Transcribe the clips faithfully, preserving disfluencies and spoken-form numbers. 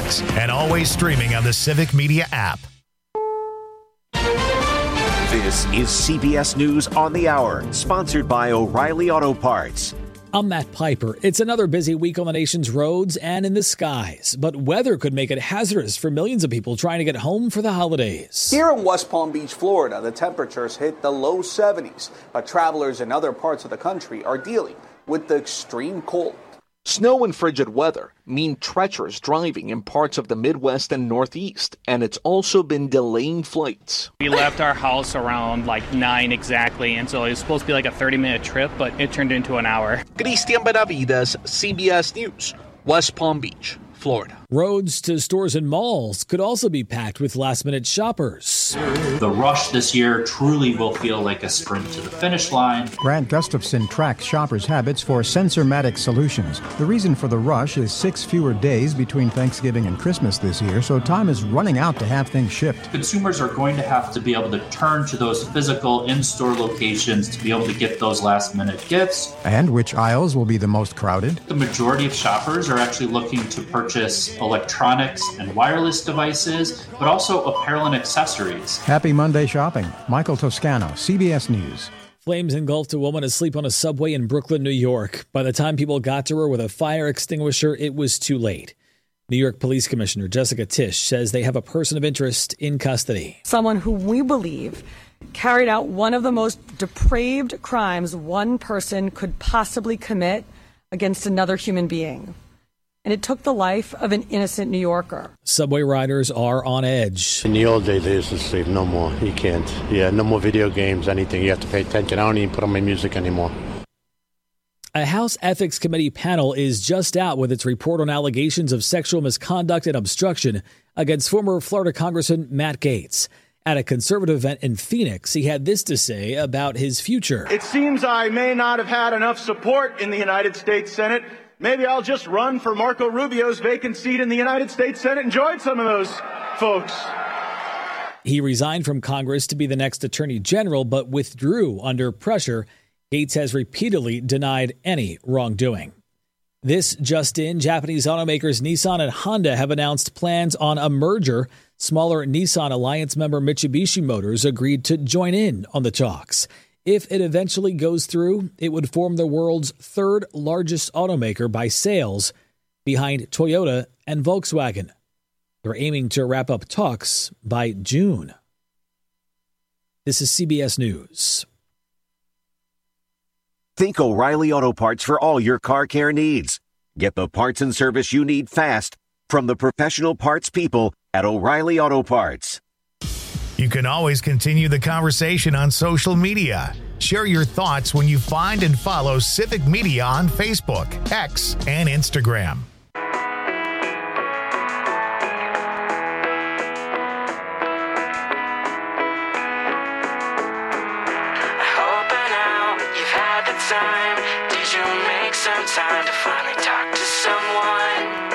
podcasts, and always streaming on the Civic Media app. This is C B S News on the Hour, sponsored by O'Reilly Auto Parts. I'm Matt Piper. It's another busy week on the nation's roads and in the skies, but weather could make it hazardous for millions of people trying to get home for the holidays. Here in West Palm Beach, Florida, the temperatures hit the low seventies, but travelers in other parts of the country are dealing with the extreme cold. Snow and frigid weather mean treacherous driving in parts of the Midwest and Northeast, and it's also been delaying flights. We left our house around like nine exactly, and so it was supposed to be like a thirty-minute trip, but it turned into an hour. Christian Benavides, C B S News, West Palm Beach, Florida. Roads to stores and malls could also be packed with last-minute shoppers. The rush this year truly will feel like a sprint to the finish line. Grant Gustafson tracks shoppers' habits for Sensormatic Solutions. The reason for the rush is six fewer days between Thanksgiving and Christmas this year, so time is running out to have things shipped. Consumers are going to have to be able to turn to those physical in-store locations to be able to get those last-minute gifts. And which aisles will be the most crowded? The majority of shoppers are actually looking to purchase electronics and wireless devices, but also apparel and accessories. Happy Monday shopping. Michael Toscano, C B S News. Flames engulfed a woman asleep on a subway in Brooklyn, New York. By the time people got to her with a fire extinguisher, it was too late. New York Police Commissioner Jessica Tisch says they have a person of interest in custody. Someone who we believe carried out one of the most depraved crimes one person could possibly commit against another human being. And it took the life of an innocent New Yorker. Subway riders are on edge. In the old days, they used to sleep. No more. You can't. Yeah, no more video games, anything. You have to pay attention. I don't even put on my music anymore. A House Ethics Committee panel is just out with its report on allegations of sexual misconduct and obstruction against former Florida Congressman Matt Gaetz. At a conservative event in Phoenix, he had this to say about his future. It seems I may not have had enough support in the United States Senate. Maybe I'll just run for Marco Rubio's vacant seat in the United States Senate and join some of those folks. He resigned from Congress to be the next attorney general, but withdrew under pressure. Gaetz has repeatedly denied any wrongdoing. This just in, Japanese automakers Nissan and Honda have announced plans on a merger. Smaller Nissan Alliance member Mitsubishi Motors agreed to join in on the talks. If it eventually goes through, it would form the world's third largest automaker by sales, behind Toyota and Volkswagen. They're aiming to wrap up talks by June. This is C B S News. Think O'Reilly Auto Parts for all your car care needs. Get the parts and service you need fast from the professional parts people at O'Reilly Auto Parts. You can always continue the conversation on social media. Share your thoughts when you find and follow Civic Media on Facebook, X, and Instagram. I hope by now you've had the time. Did you make some time to finally talk to someone?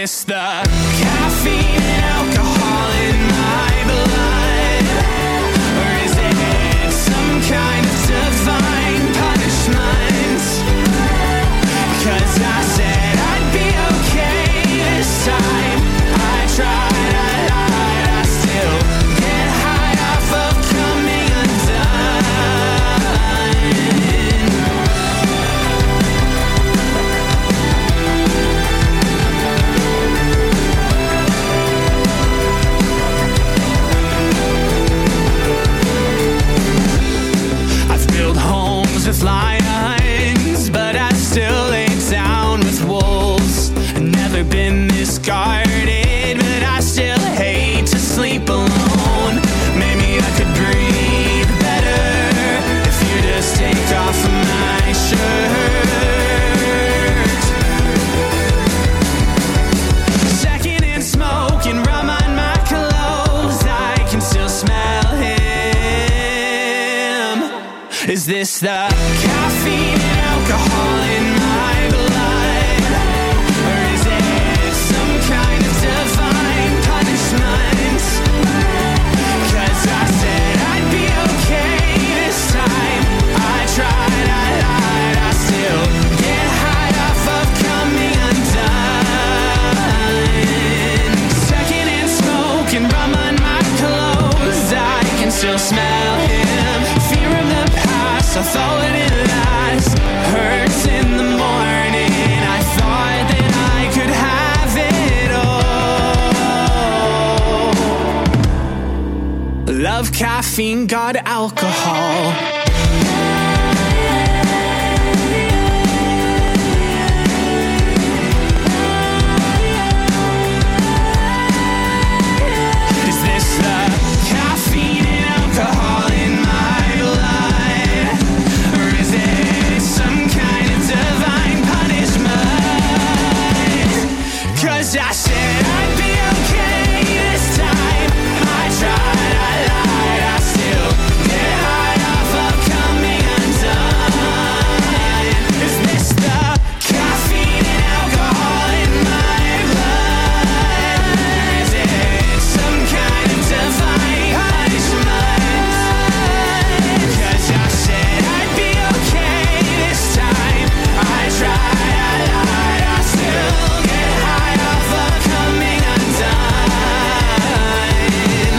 this the caffeine and alcohol in my blood? Or is it some kind of divine punishment? 'Cause I said I'd be okay this time. I tried, I lied, I still get high off of coming with lions, but I still lay down with wolves. I've never been this guarded, but I still hate to sleep alone. Maybe I could breathe better if you just take off my shirt. Second and smoke and rum on my clothes, I can still smell him. Is this the caffeine and alcohol in my blood? Or is it some kind of divine punishment? 'Cause I said I'd be okay this time. I tried, I lied, I still get high off of coming undone. Second and smoke and rum on my clothes, I can still smell him. Fear of the past, I thought it last. Hurts in the morning, I thought that I could have it all. Love caffeine, God alcohol. Is this the caffeine and alcohol in my blood? Or is it some kind of divine punishment? 'Cause I said I'd be okay this time. I tried, I lied, I still get high off of coming undone. Is this the caffeine and alcohol in my blood? Is it some kind of divine punishment? 'Cause I said I'd be okay this time. I tried, I lied, I still get high off of coming undone.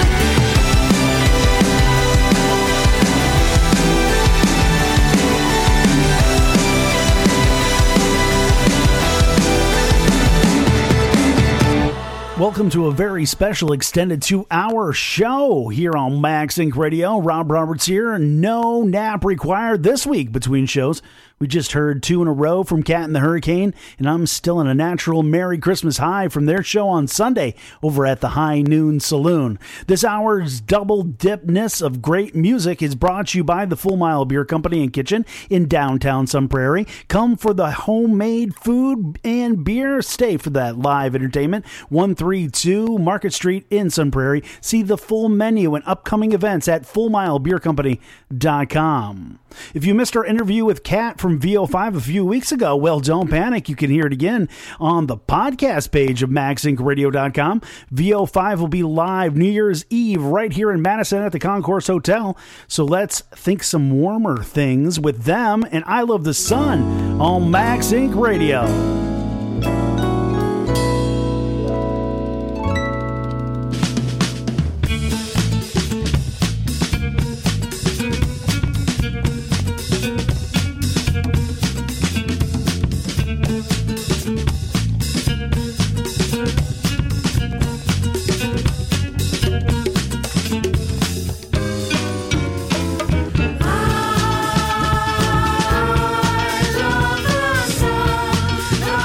Welcome to a very special extended two-hour show here on Max Inc Radio. Rob Roberts here. No nap required this week between shows. We just heard two in a row from Cat and the Hurricane, and I'm still in a natural Merry Christmas high from their show on Sunday over at the High Noon Saloon. This hour's double dipness of great music is brought to you by the Full Mile Beer Company and Kitchen in downtown Sun Prairie. Come for the homemade food and beer. Stay for that live entertainment. one thirty-two Market Street in Sun Prairie. See the full menu and upcoming events at full mile beer company dot com. If you missed our interview with Kat from V O five a few weeks ago, well, don't panic. You can hear it again on the podcast page of max inc radio dot com. V O five will be live New Year's Eve right here in Madison at the Concourse Hotel. So let's think some warmer things with them and I Love the Sun on Max Inc Radio. I love the sun.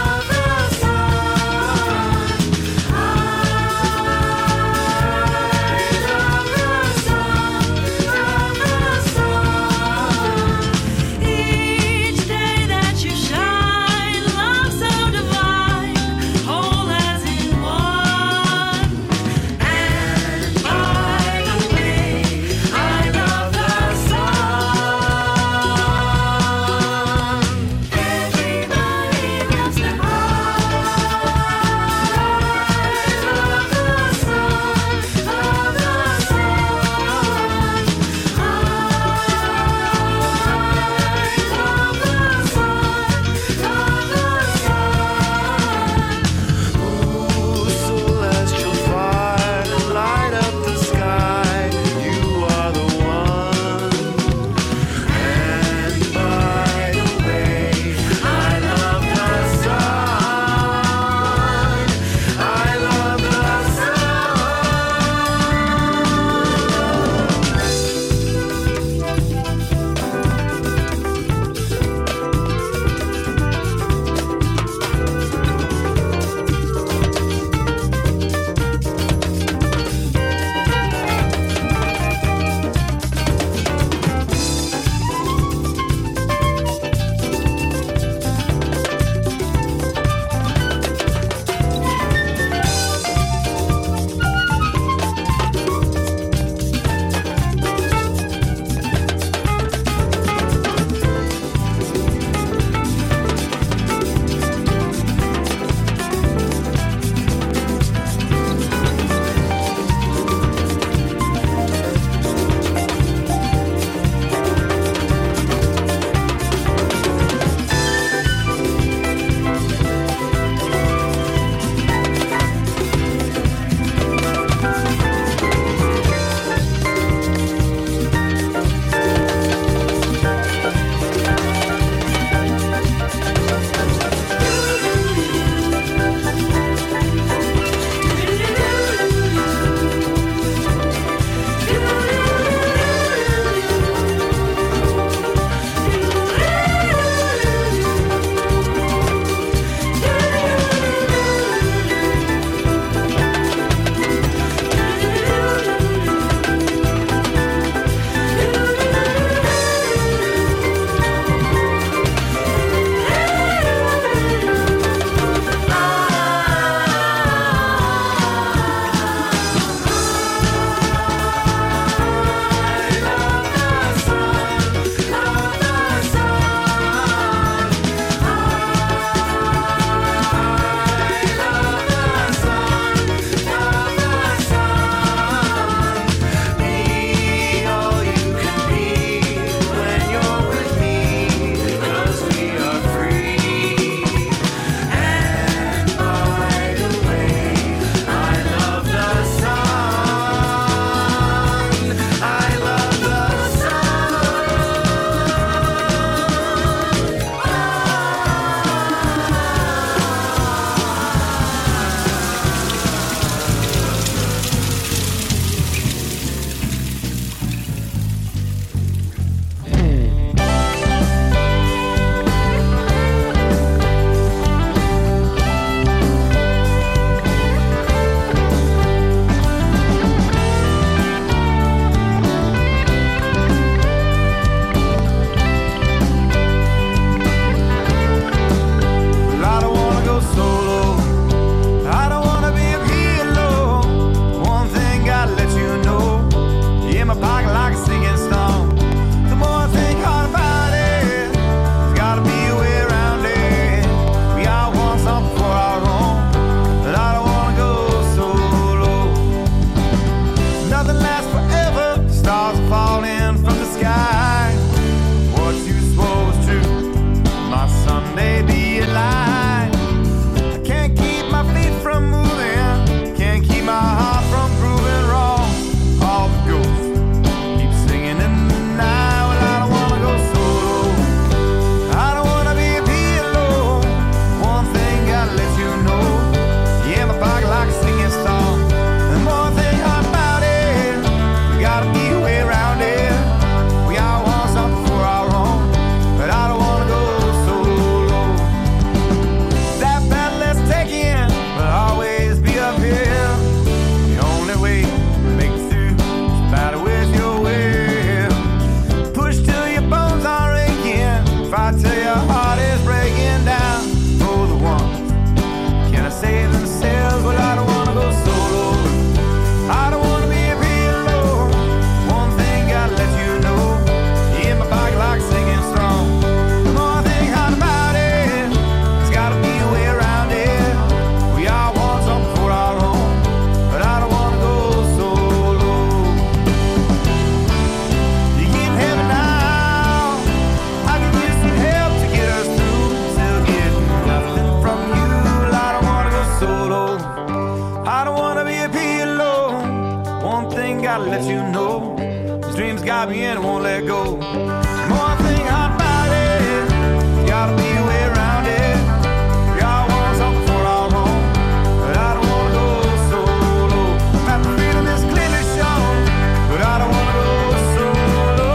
grab me and it won't let go. The more I think about it, gotta be a way around it. God wants something for our home, but I don't wanna go so low. Got the freedom is clearly shown, but I don't wanna go so low.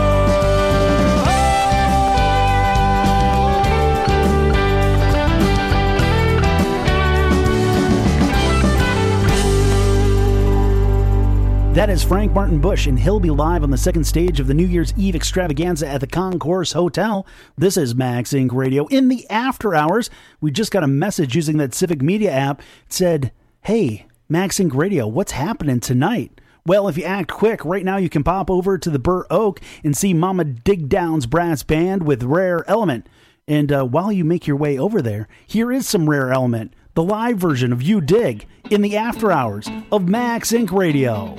That is Frank Martin Bush, and he'll be live on the second stage of the New Year's Eve extravaganza at the Concourse Hotel. This is Max Inc Radio. In the after hours, we just got a message using that Civic Media app. It said, hey, Max Inc Radio, what's happening tonight? Well, if you act quick, right now you can pop over to the Burr Oak and see Mama Digdown's brass band with Rare Element. And uh, while you make your way over there, here is some Rare Element, the live version of You Dig, in the after hours of Max Inc Radio.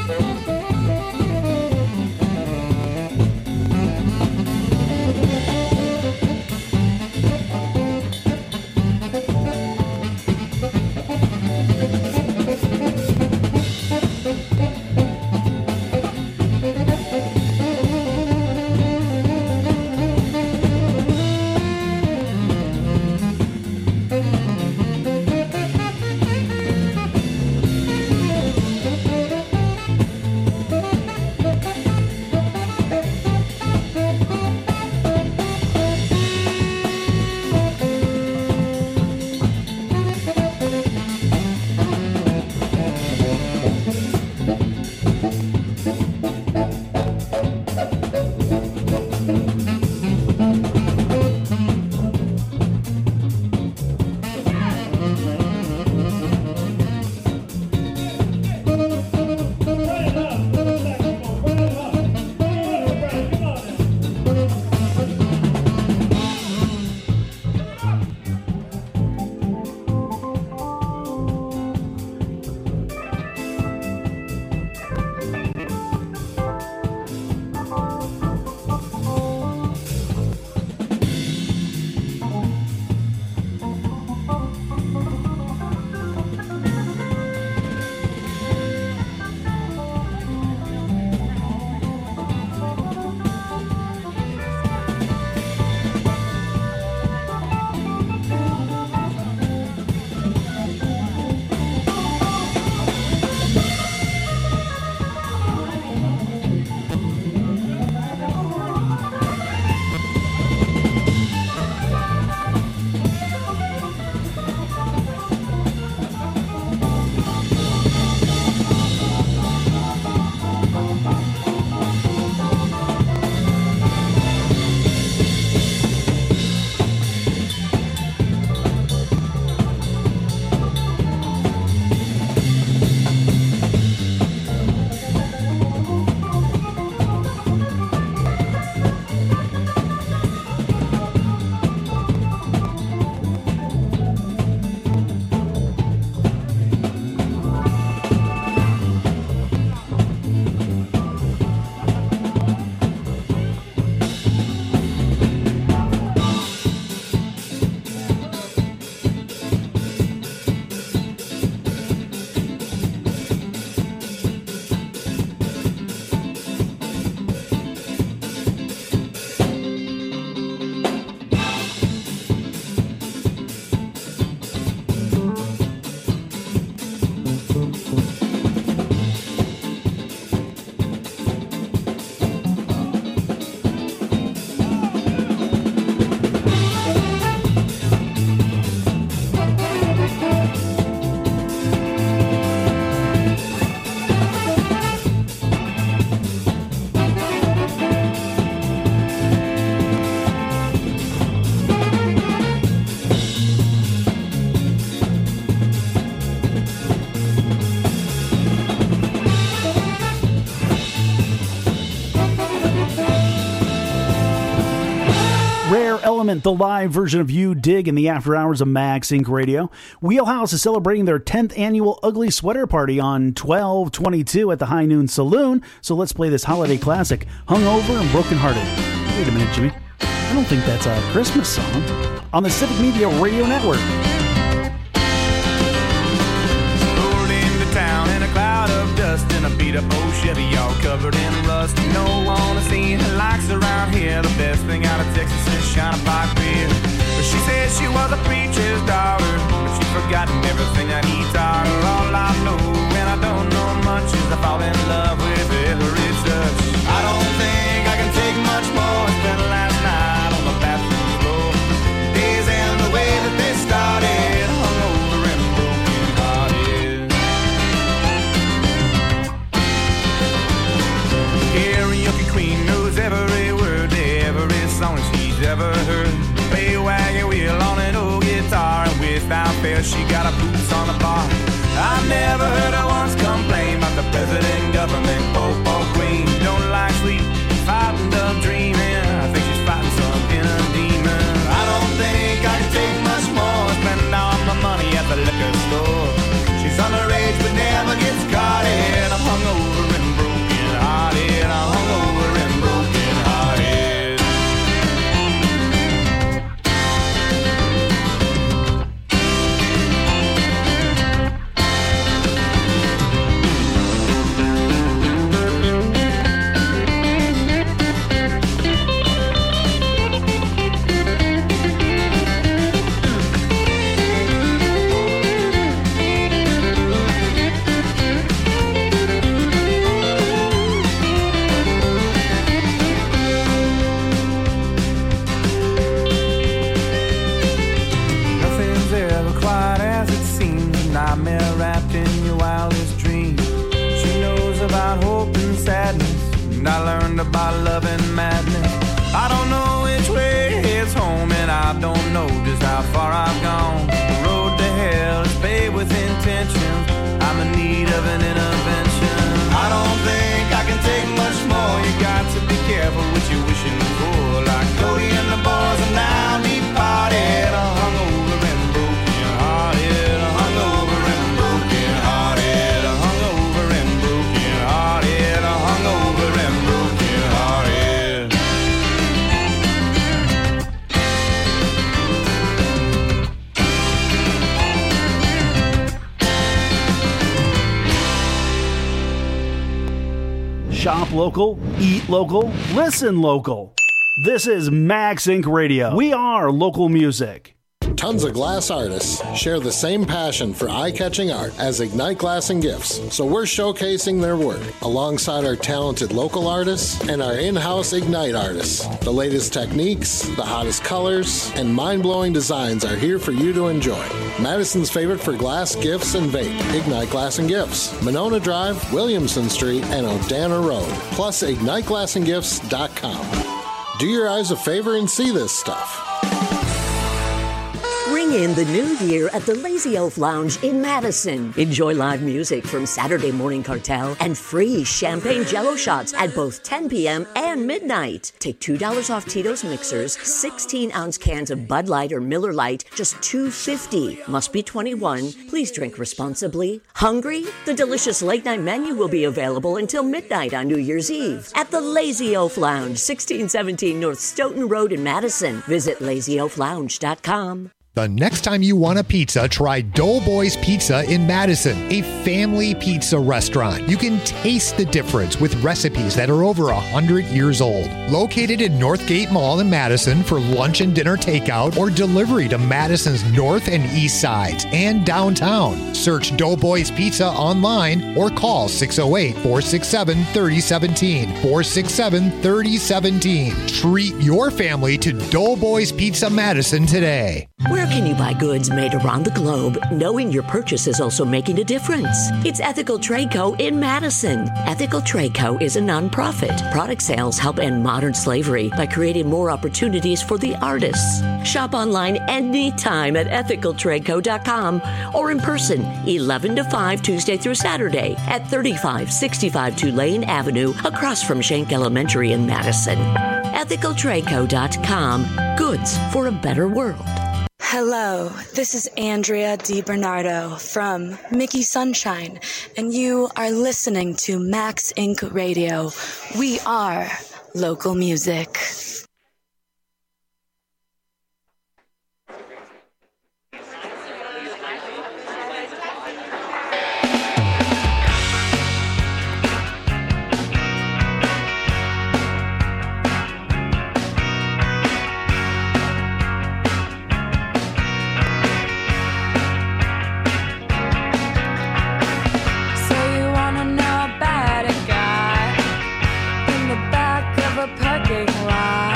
Element, the live version of You Dig in the after hours of Max Inc Radio. Wheelhouse is celebrating their tenth annual Ugly Sweater Party on twelve twenty-two at the High Noon Saloon. So let's play this holiday classic, Hungover and Brokenhearted. Wait a minute, Jimmy. I don't think that's a Christmas song. On the Civic Media Radio Network. Rolled into town in a cloud of dust in a beat up old Chevy, all covered in rust. No one has seen her likes around here. The best thing out of Texas is China Pike beer. But she said she was a preacher's daughter, but she's forgotten everything that he taught her. All I know, and I don't know much, is I fall in love with every touch. I don't think I can take much more. Spent last night on the bathroom floor. Days end the way that they started, hungover and broken hearted. Karaoke queen knows every word to every song she's ever heard. Play wagon wheel on an old guitar, and without fail she got her boots on the bar. I never heard her once complain about the president, government, pope, or queen. Don't like sleep, fighting up dreaming. I think she's fighting some inner demon. I don't think I can take much more, spending all my money at the liquor store. She's underage but never gets caught in. I'm hungover and and I learned about love and madness. I don't know which way is home, and I don't know just how far I've gone. The road to hell is paved with intentions. I'm in need of an intervention. I don't think I can take much more. You got to be careful what you're wishing for. Like Cody and the boys and now me party, hungover and broken hearted, hungover and broken hearted, hungover and broken hearted, hungover and broken hearted. Shop local, eat local, listen local. This is Max Inc Radio. We are local music. Tons of glass artists share the same passion for eye-catching art as Ignite Glass and Gifts, so we're showcasing their work alongside our talented local artists and our in-house Ignite artists. The latest techniques, the hottest colors, and mind-blowing designs are here for you to enjoy. Madison's favorite for glass, gifts, and vape, Ignite Glass and Gifts. Monona Drive, Williamson Street, and O'Dana Road, plus ignite glass and gifts dot com. Do your eyes a favor and see this stuff. Bring in the new year at the Lazy Elf Lounge in Madison. Enjoy live music from Saturday Morning Cartel and free champagne jello shots at both ten p.m. and midnight. Take two dollars off Tito's mixers, sixteen-ounce cans of Bud Light or Miller Lite, just two dollars and fifty cents. Must be twenty-one. Please drink responsibly. Hungry? The delicious late-night menu will be available until midnight on New Year's Eve at the Lazy Elf Lounge, sixteen seventeen North Stoughton Road in Madison. Visit lazy elf lounge dot com. The next time you want a pizza, try Doughboys Pizza in Madison, a family pizza restaurant. You can taste the difference with recipes that are over one hundred years old. Located in Northgate Mall in Madison for lunch and dinner takeout or delivery to Madison's north and east sides and downtown. Search Doughboys Pizza online or call six oh eight, four six seven, three oh one seven, four six seven, three oh one seven. Treat your family to Doughboys Pizza Madison today. Where can you buy goods made around the globe, knowing your purchase is also making a difference? It's Ethical Trade Co. in Madison. Ethical Trade Co. is a nonprofit. Product sales help end modern slavery by creating more opportunities for the artists. Shop online anytime at ethical trade co dot com or in person eleven to five Tuesday through Saturday at thirty-five sixty-five Tulane Avenue across from Schenck Elementary in Madison. ethical trade co dot com. Goods for a better world. Hello, this is Andrea DiBernardo from Mickey Sunshine, and you are listening to Max Incorporated. Radio. We are local music. Parking lot.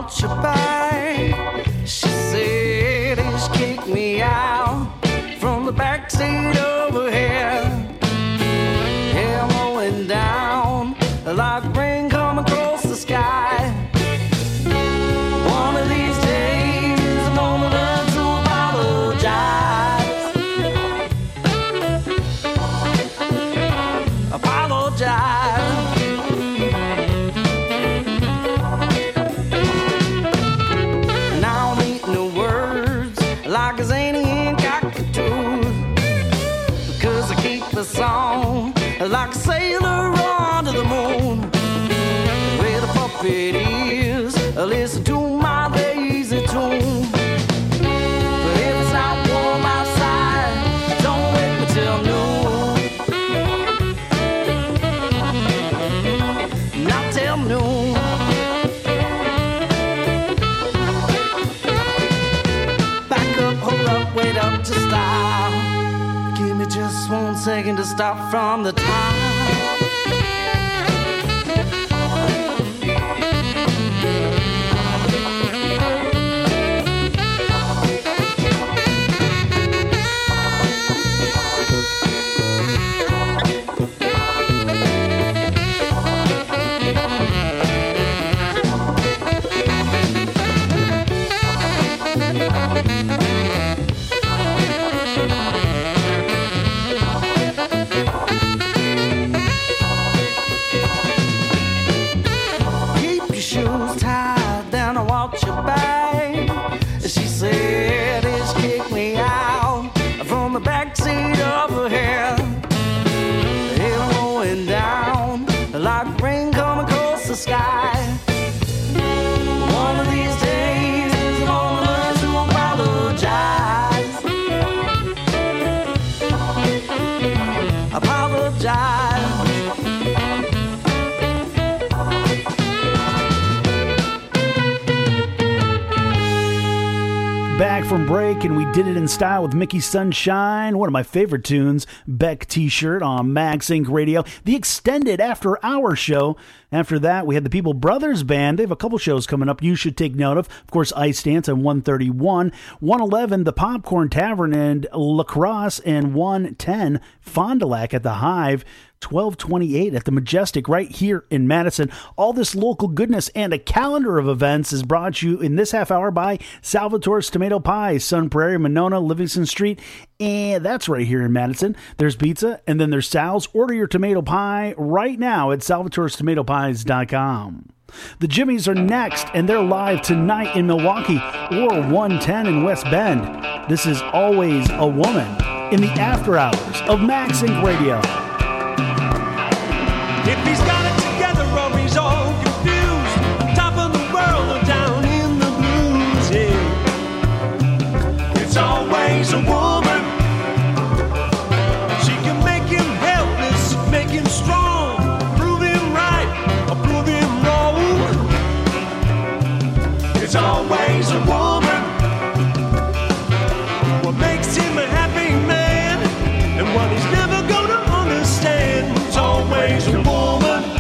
watch her back. She said he's kicked me out from the backseat over here. Yeah, I'm rolling down like rain coming across the sky. One of these days I'm gonna learn to apologize. Apologize. Now I'm eating the words like a zany and cockatoo, because I keep the song like a sailor on to the moon. Where the puppet is, listen to my lazy tune. But if it's not warm outside, don't wait me till noon. Not till noon. Back up, hold up, wait up to stop. Give me just one second to stop from the top. Keep your shoes tied, then I watch your back. She said it's kicked me out from the backseat of her hair. It's rolling down like rain coming across the sky. One of these days I'm gonna learn to apologize. Apologize. Back from break, and we did it in style with Mickey Sunshine, one of my favorite tunes, Beck T-shirt on Max Inc Radio, the extended after hour show. After that, we had the People Brothers Band. They have a couple shows coming up you should take note of. Of course, Ice Dance on one thirty-one, one eleven, the Popcorn Tavern and La Crosse, and one ten, Fond du Lac at the Hive. twelve twenty-eight at the Majestic right here in Madison. All this local goodness and a calendar of events is brought to you in this half hour by Salvatore's Tomato Pie, Sun Prairie, Monona, Livingston Street, and that's right here in Madison. There's pizza, and then there's Sal's. Order your tomato pie right now at salvatores tomato pies dot com. The Jimmies are next, and they're live tonight in Milwaukee or one ten in West Bend. This is Always a Woman in the after hours of Max Inc Radio. If he's got it together or he's all confused, top of the world or down in the blues, yeah. It's always a woman. She can make him helpless, make him strong, prove him right or prove him wrong. It's always a woman. What makes him a happy man and what he's never gonna understand. It's always a woman.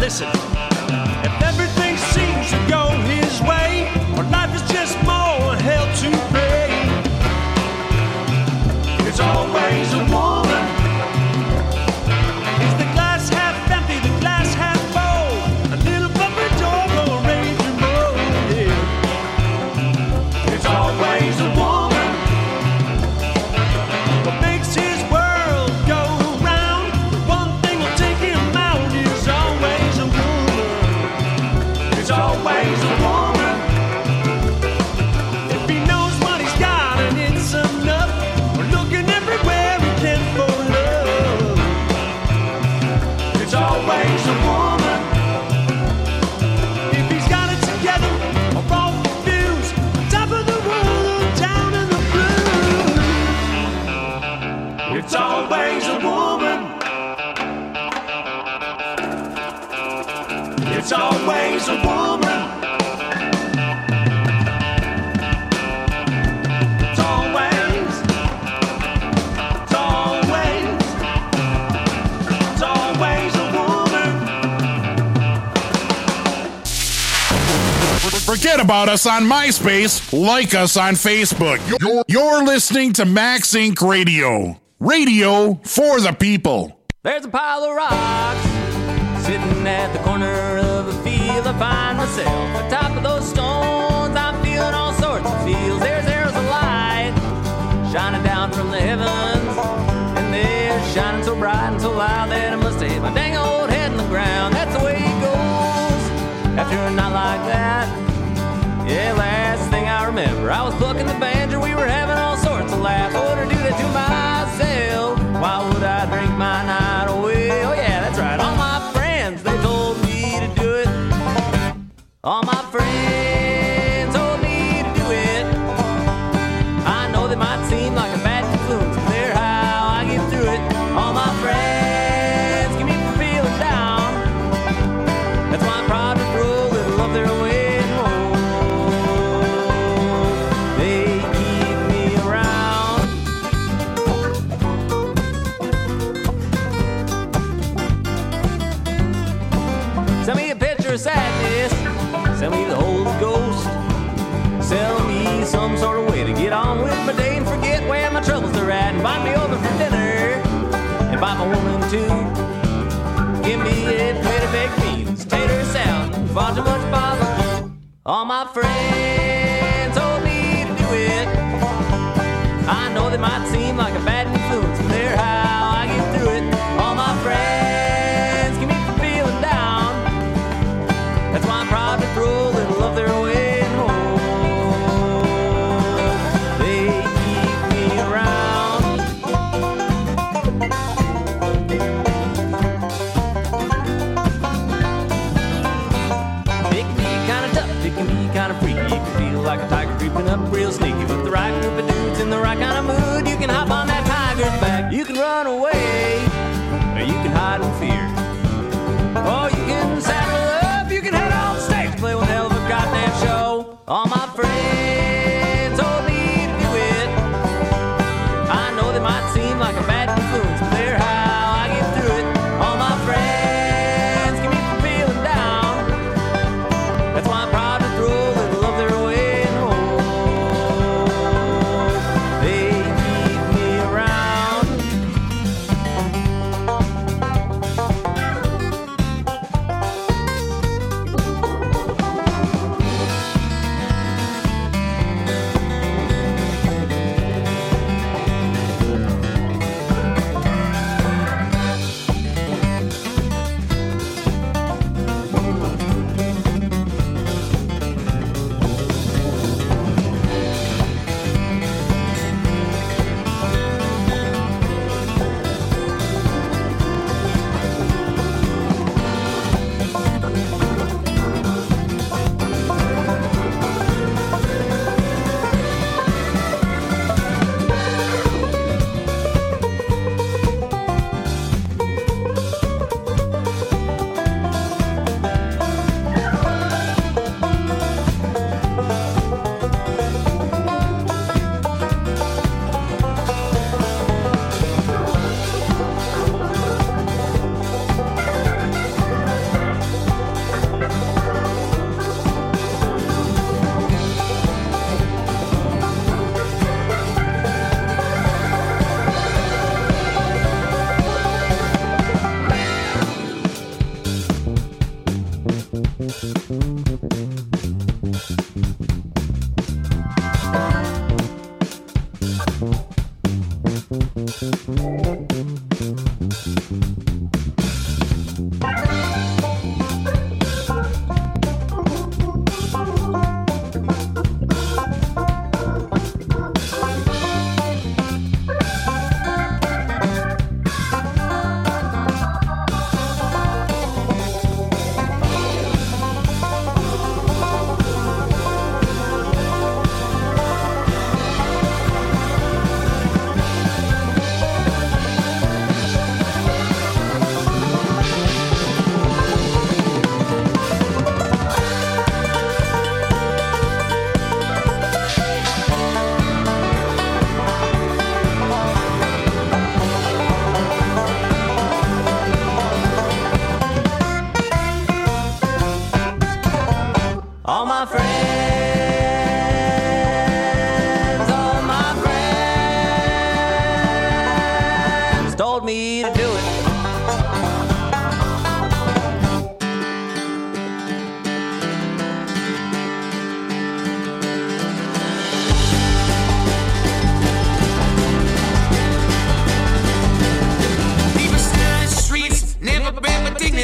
listen. If everything seems to go his way, or life is just more hell to pay, it's always a woman. Is the glass half empty, the glass half full? A little puppy dog or a ranger bull, yeah. It's always a woman. What makes his world go round, one thing will take him out, is always a woman. It's always a woman. If he knows what he's got and it's enough, we're looking everywhere he can for love. It's always a woman. If he's got it together or all confused, top of the world or down in the blues, it's always a woman. It's always a woman. It's always, it's always, it's always a woman. Forget about us on MySpace. Like us on Facebook. You're, you're listening to Max Inc Radio. Radio for the people. There's a pile of rocks sitting at the corner of a field. I find myself atop of those stones. I'm feeling all sorts of feels. There's arrows of light shining down from the heavens, and they're shining so bright and so loud that I must have hit my dang old head in the ground. That's the way it goes after a night like that. Yeah, last thing I remember, I was plucking the banjo. We were having all sorts of laughs. I wouldn't do that to myself. Why would I drink my night away? Oh yeah, that's right. All my friends, they told me to do it. All my friends told me to do it. I know they might seem like a bad influence, but they're how I get through it. All my friends keep me from feeling down. That's why I'm proud to throw a little of their way. Sadness, sell me the Holy Ghost, sell me some sort of way to get on with my day and forget where my troubles are at, invite me over for dinner, invite my woman too, give me a plate of baked beans, tater salad, far too much bother. All my friends told me to do it. I know they might seem like a bad influence, but they're how I get through it. All my friends keep me from feeling down. That's why I'm proud to throw a little of their way home. They keep me around. It can be kind of tough, it can be kind of freaky. It can feel like a tiger creeping up real sneaky. With the right group of dudes in the right kind of mood, you can hop on that tiger's back.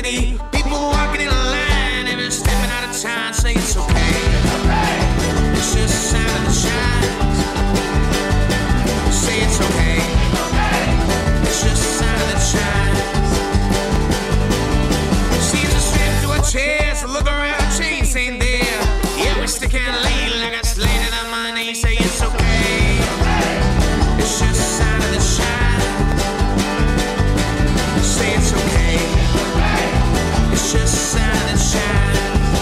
city. People walking in a line, even stepping out of time, say it's okay. It's just a sign of the shines. Say it's okay. It's just a sign of the shines. Seems a strip to a chair, so look around, the chains ain't there. Yeah, we stick and lean like I slated on my knee, say it's okay. It's just a sign of the shines. Say it's okay. It's just a sign of the shines.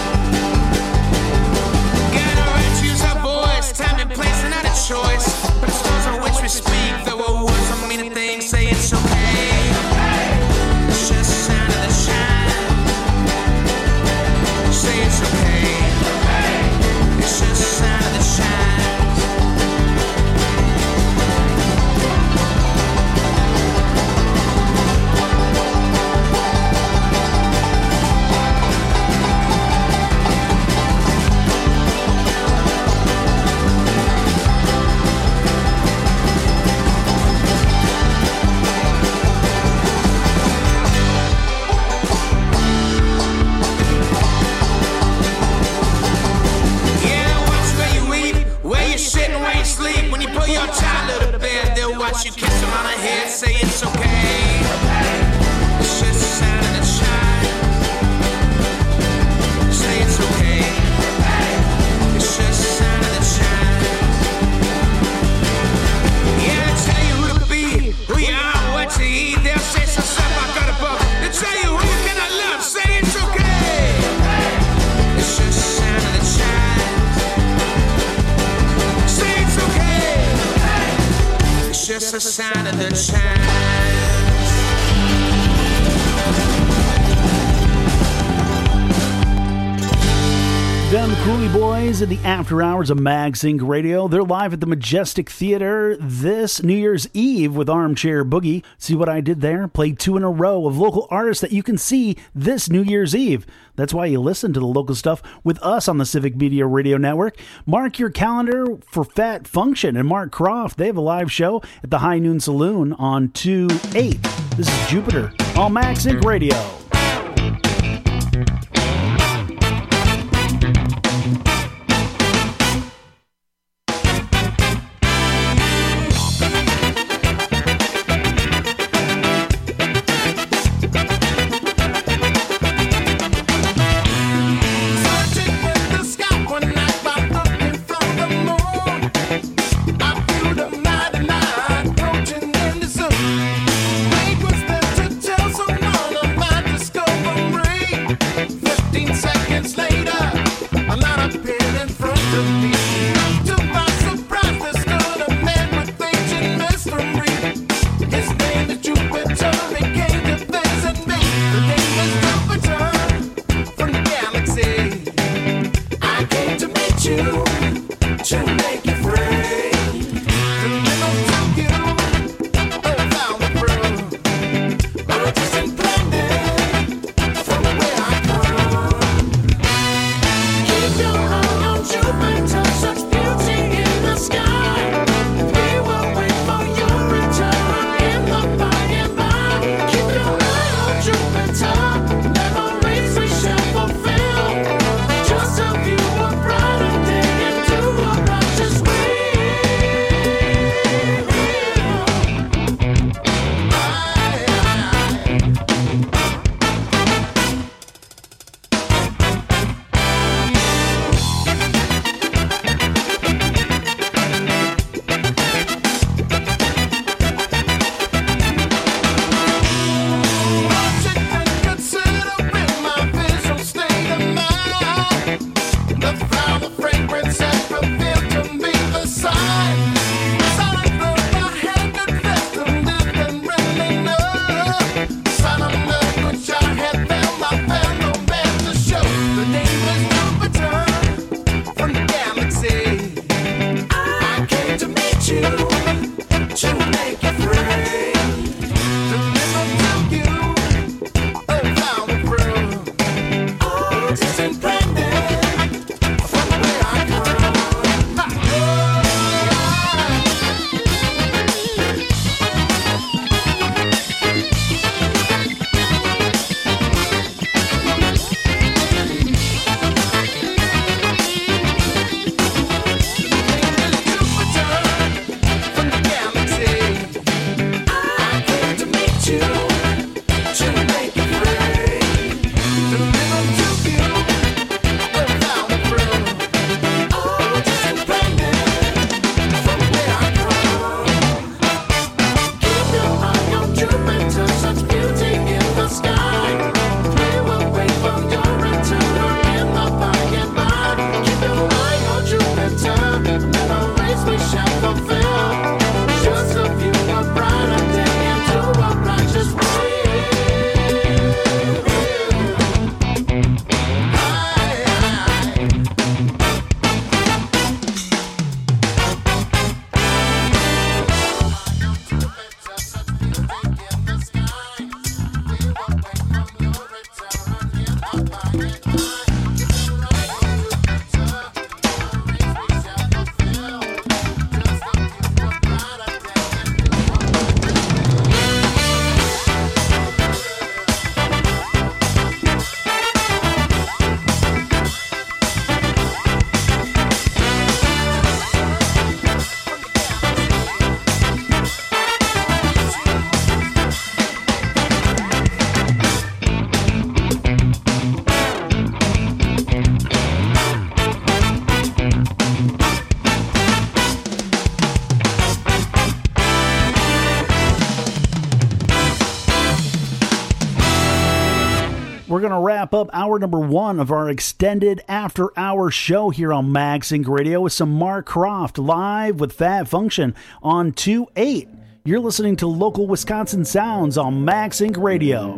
Gotta right to use our voice, time and place, and not a choice. But the stores on which we speak, though our words don't mean a thing, say it's okay. It's just a sign of the shine. Say it's okay. It's just a sign of the shine. You kiss him on the head, say it's okay. It's just a sign of the shine. Say it's okay. It's just a sign of the shine. Yeah, they tell you who to be, who you are, what to eat. They'll say some stuff I got above. They tell you who you cannot love, say it's okay. It's just a sign of the shine. Say it's okay. It's just a sign of the chance. Them Cooley Boys at the after hours of MagSync Radio. They're live at the Majestic Theater this New Year's Eve with Armchair Boogie. See what I did there? Played two in a row of local artists that you can see this New Year's Eve. That's why you listen to the local stuff with us on the Civic Media Radio Network. Mark your calendar for Fat Function and Mark Croft. They have a live show at the High Noon Saloon on two eight. This is Jupiter on MagSync Radio. We're going to wrap up hour number one of our extended after-hour show here on Max Inc Radio with some Mark Croft live with Fat Function on two eight. You're listening to local Wisconsin sounds on Max Inc Radio.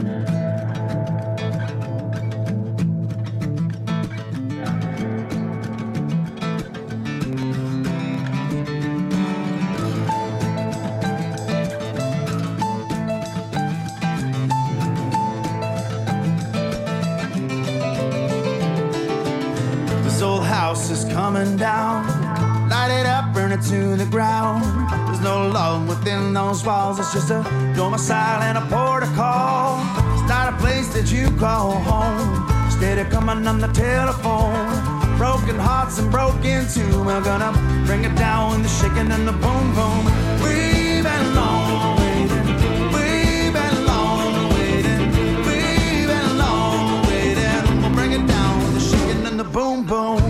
This old house is coming down. Light it up, burn it to the ground. There's no love within those walls. It's just a domicile and a port of call. It's not a place that you call home. Instead of coming on the telephone. Broken hearts and broken too. We're gonna bring it down with the shaking and the boom boom. We've been long waiting. We've been long waiting. We've been long waiting. We'll bring it down with the shaking and the boom boom.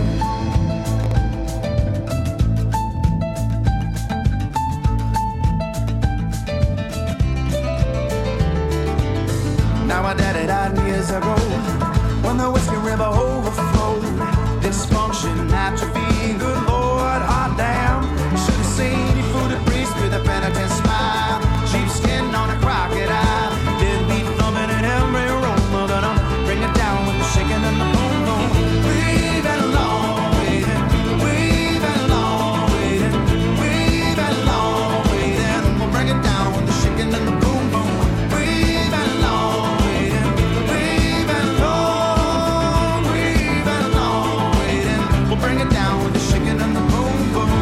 Now our daddy died years ago when the Whiskey River overflowed. Dysfunction, atrophy, good Lord, hot damn. You should have seen your fooded priest with a penitent smile. Sheepskin on a crocodile. Deadbeat thumping in every room. We're gonna bring it down with the shaking and the boom boom. We've been long waiting. We've been long waiting. We've been long waiting. We'll bring it down with the shaking and the boom boom. We've been long waiting. We've been long. We've been long waiting. We'll bring it down with the shaking and the boom boom.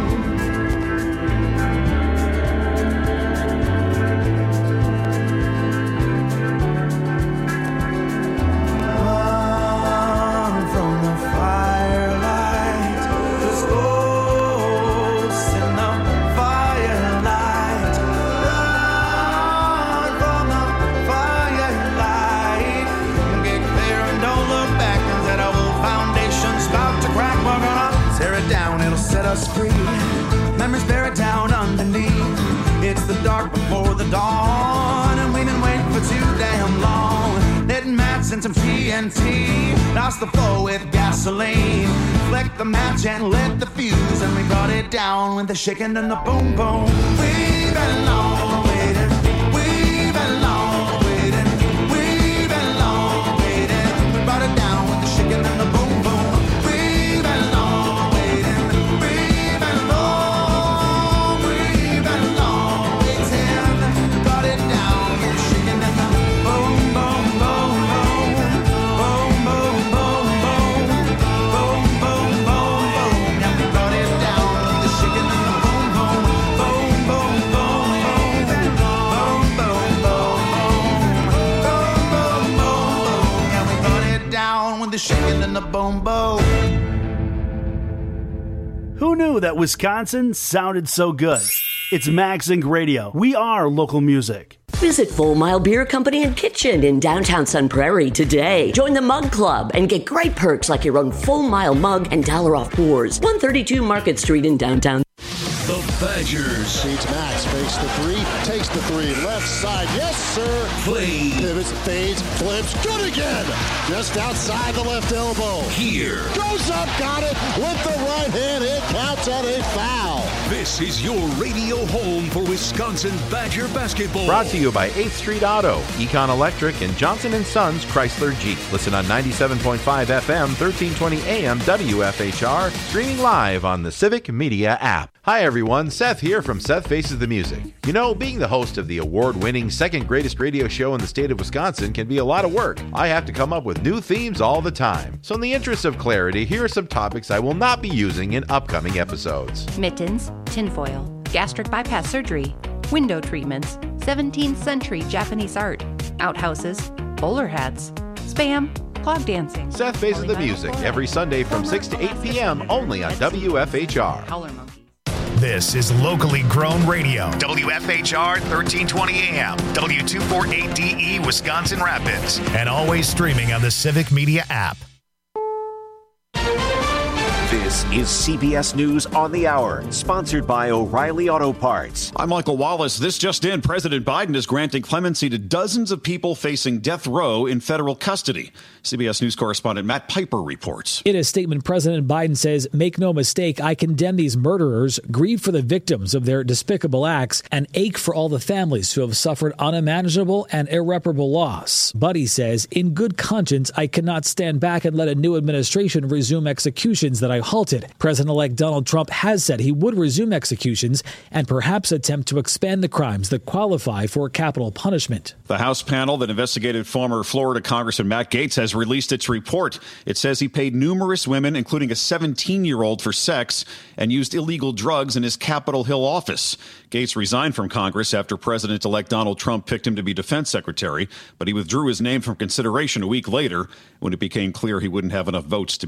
Run from the firelight. There's ghosts in the firelight. Run from the firelight. Get clear and don't look back. 'Cause that old foundation's about to crack. We're gonna tear it down, it'll set us free. Memories buried down underneath. It's the dark before the dawn, and we've been waiting for too damn long. Lit mats and some T N T. Lost the flow with gasoline. Flick the match and lit the fuse, and we brought it down with the shaking and the boom boom. We've been long waiting. We've been long waiting. We've been long waiting. We brought it down with the shaking and the boom boom. We've been long waiting. We've been long. We've been long waiting. We brought it down with the shaking and the boom boom boom boom. Boom boom boom boom. Boom boom boom boom. Yeah, we brought it down with the shaking and the boom boom. Boom boom boom boom. Boom boom boom boom. Boom boom boom boom. Yeah, we brought it down with the shaking and the boom boom. Who knew that Wisconsin sounded so good? It's Max Inc Radio. We are local music. Visit Full Mile Beer Company and Kitchen in downtown Sun Prairie today. Join the Mug Club and get great perks like your own Full Mile mug and dollar off pours. one thirty-two Market Street in downtown. The Badgers. Beats Max, fakes the three, takes the three, left side, yes sir. Play. Pivots, fades, flips, good again. Just outside the left elbow. Here. Goes up, got it with the right hand. It counts on a foul. This is your radio home for Wisconsin Badger basketball. Brought to you by eighth Street Auto, Econ Electric, and Johnson and Sons Chrysler Jeep. Listen on ninety-seven point five F M, thirteen twenty A M W F H R, streaming live on the Civic Media app. Hi everyone, Seth here from Seth Faces the Music. You know, being the host of the award-winning second greatest radio show in the state of Wisconsin can be a lot of work. I have to come up with new themes all the time. So in the interest of clarity, here are some topics I will not be using in upcoming episodes. Mittens, tinfoil, gastric bypass surgery, window treatments, seventeenth century Japanese art, outhouses, bowler hats, spam, clog dancing. Seth Faces the Music every Sunday from six to eight P M only on W F H R. This is locally grown radio. W F H R thirteen twenty A M, W two forty-eight D E, Wisconsin Rapids, and always streaming on the Civic Media app. This is C B S News on the Hour, sponsored by O'Reilly Auto Parts. I'm Michael Wallace. This just in, President Biden is granting clemency to dozens of people facing death row in federal custody. C B S News correspondent Matt Piper reports. In a statement, President Biden says, "Make no mistake, I condemn these murderers, grieve for the victims of their despicable acts, and ache for all the families who have suffered unimaginable and irreparable loss." But he says, "In good conscience, I cannot stand back and let a new administration resume executions that I halted." President-elect Donald Trump has said he would resume executions and perhaps attempt to expand the crimes that qualify for capital punishment. The House panel that investigated former Florida Congressman Matt Gaetz has released its report. It says he paid numerous women, including a seventeen-year-old, for sex and used illegal drugs in his Capitol Hill office. Gaetz resigned from Congress after President-elect Donald Trump picked him to be defense secretary, but he withdrew his name from consideration a week later when it became clear he wouldn't have enough votes to